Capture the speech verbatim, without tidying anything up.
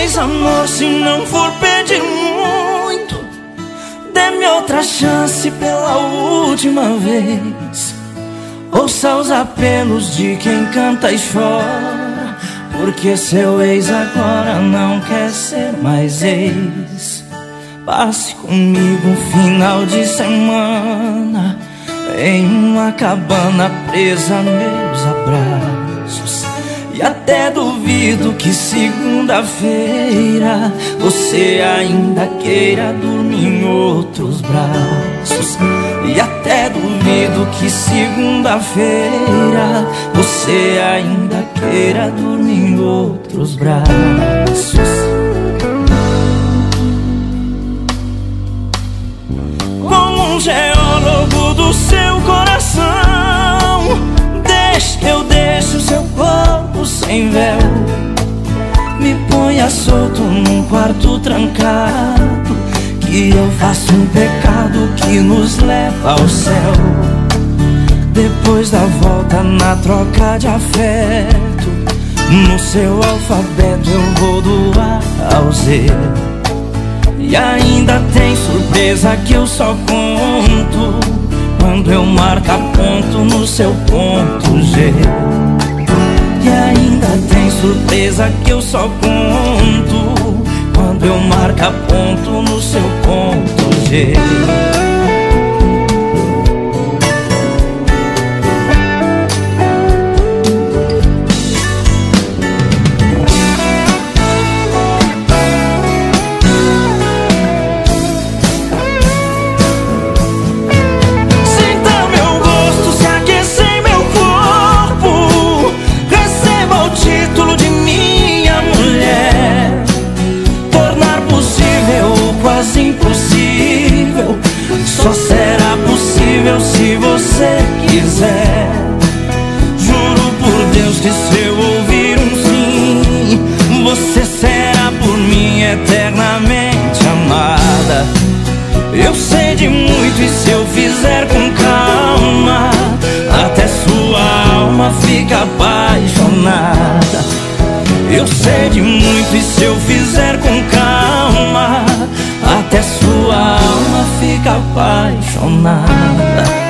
vez, amor, se não for pedir muito, dê-me outra chance pela última vez. Ouça os apelos de quem canta e chora, porque seu ex agora não quer ser mais ex. Passe comigo um final de semana em uma cabana presa a meus abraços. E até duvido que segunda-feira você ainda queira dormir em outros braços. E até duvido que segunda-feira você ainda queira dormir em outros braços. Como um geólogo do seu coração, deixe que eu deixe o seu corpo sem véu. Me ponha solto num quarto trancado, que eu faço um pecado que nos leva ao céu. Depois da volta na troca de afeto, no seu alfabeto eu vou do A ao Z. E ainda tem surpresa que eu só conto quando eu marcar ponto no seu ponto G. E ainda tem surpresa que eu só conto quando eu marcar ponto no seu ponto G. Só será possível se você quiser. Juro por Deus que se eu ouvir um sim, você será por mim eternamente amada. Eu sei de muito e se eu fizer com calma, até sua alma fica apaixonada. Eu sei de muito e se eu fizer com calma, até sua alma fica apaixonada.